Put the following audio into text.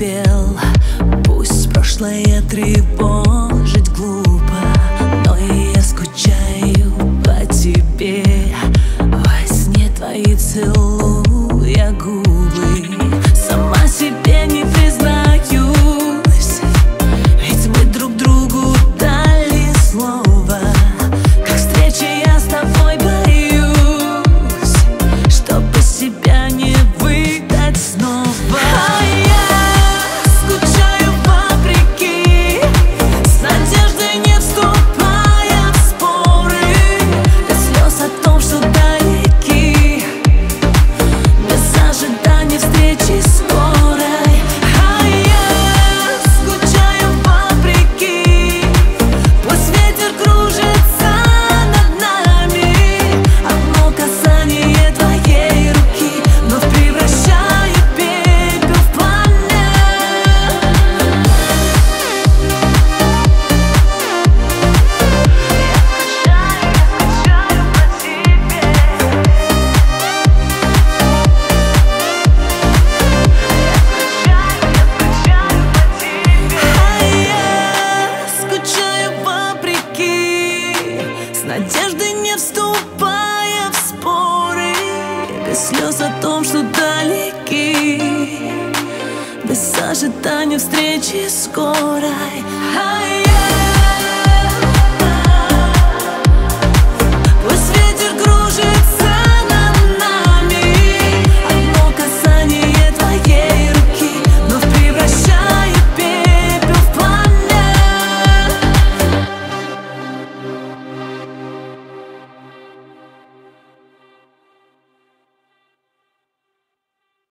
пел. Пусть прошлое тревожить глупо, но и я скучаю по тебе. Во сне твои целуя губы, сама себе не признаюсь, ведь мы друг другу дали слово. Как встреча я с тобой боюсь, чтобы себя не выдать снова. А я скучаю вопреки, с надеждой не вступая в споры, без слез о том, что далеки, без ожидания встречи скорой. А я скучаю вопреки, пусть ветер кружится над нами, одно касание твоей руки вновь превращает пепел в пламя. А я скучаю вопреки, с надеждой не вступая в споры, без слез о том, что далеки, без ожидания встречи скорой. А я